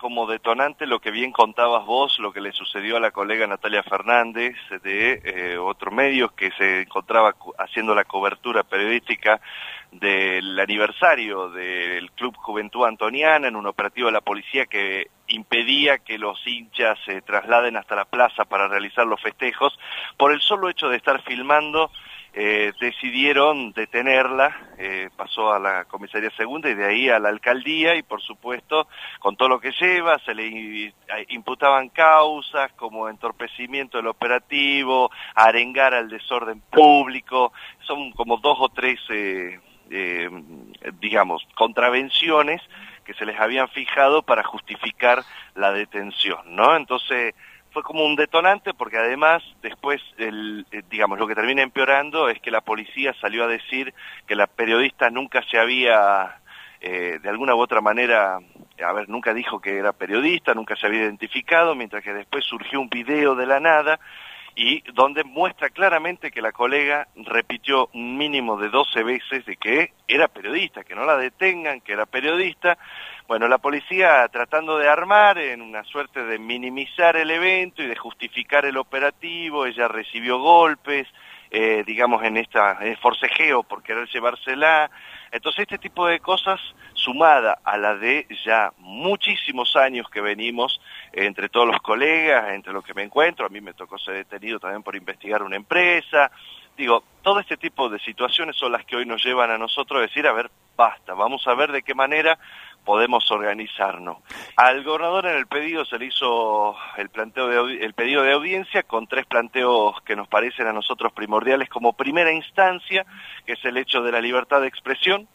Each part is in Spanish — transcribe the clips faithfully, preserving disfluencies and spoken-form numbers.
como detonante lo que bien contabas vos, lo que le sucedió a la colega Natalia Fernández de eh, otro medio que se encontraba haciendo la cobertura periodística del aniversario del Club Juventud Antoniana en un operativo de la policía que impedía que los hinchas se trasladen hasta la plaza para realizar los festejos. Por el solo hecho de estar filmando, eh, decidieron detenerla, eh, pasó a la comisaría segunda y de ahí a la alcaldía, y por supuesto, con todo lo que lleva, se le imputaban causas como entorpecimiento del operativo, arengar al desorden público, son como dos o tres, eh, eh, digamos, contravenciones que se les habían fijado para justificar la detención, ¿no? Entonces fue como un detonante porque además después, el, eh, digamos, lo que termina empeorando es que la policía salió a decir que la periodista nunca se había, eh, de alguna u otra manera, a ver, nunca dijo que era periodista, nunca se había identificado, mientras que después surgió un video de la nada y donde muestra claramente que la colega repitió un mínimo de doce veces de que era periodista, que no la detengan, que era periodista. Bueno, la policía tratando de armar en una suerte de minimizar el evento y de justificar el operativo, ella recibió golpes, eh, digamos en esta eh, forcejeo por querer llevársela. Entonces este tipo de cosas, sumada a la de ya muchísimos años que venimos eh, entre todos los colegas, entre los que me encuentro, a mí me tocó ser detenido también por investigar una empresa, digo, todo este tipo de situaciones son las que hoy nos llevan a nosotros a decir, a ver, basta, vamos a ver de qué manera podemos organizarnos. Al gobernador en el pedido se le hizo el planteo de el pedido de audiencia con tres planteos que nos parecen a nosotros primordiales como primera instancia, que es el hecho de la libertad de expresión,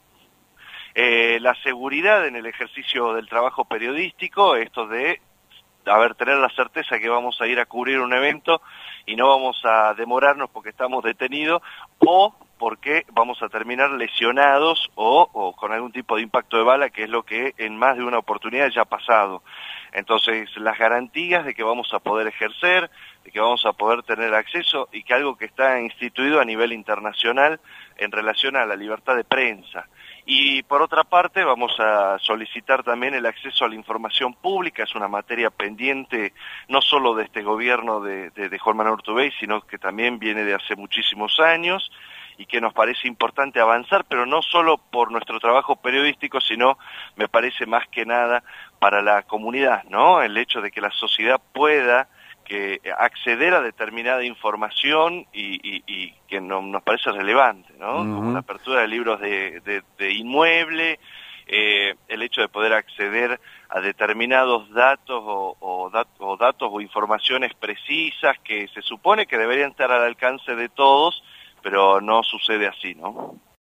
eh, la seguridad en el ejercicio del trabajo periodístico, esto de a ver, tener la certeza que vamos a ir a cubrir un evento y no vamos a demorarnos porque estamos detenidos o porque vamos a terminar lesionados o, o con algún tipo de impacto de bala, que es lo que en más de una oportunidad ya ha pasado. Entonces, las garantías de que vamos a poder ejercer, de que vamos a poder tener acceso y que algo que está instituido a nivel internacional en relación a la libertad de prensa. Y por otra parte vamos a solicitar también el acceso a la información pública, es una materia pendiente no solo de este gobierno de, de, de Juan Manuel Urtubey, sino que también viene de hace muchísimos años y que nos parece importante avanzar, pero no solo por nuestro trabajo periodístico, sino me parece más que nada para la comunidad, ¿no? El hecho de que la sociedad pueda que acceder a determinada información y, y, y que no, nos parece relevante, ¿no? Uh-huh. Como la apertura de libros de, de, de inmueble, eh, el hecho de poder acceder a determinados datos o, o, dat, o datos o informaciones precisas que se supone que deberían estar al alcance de todos, pero no sucede así, ¿no?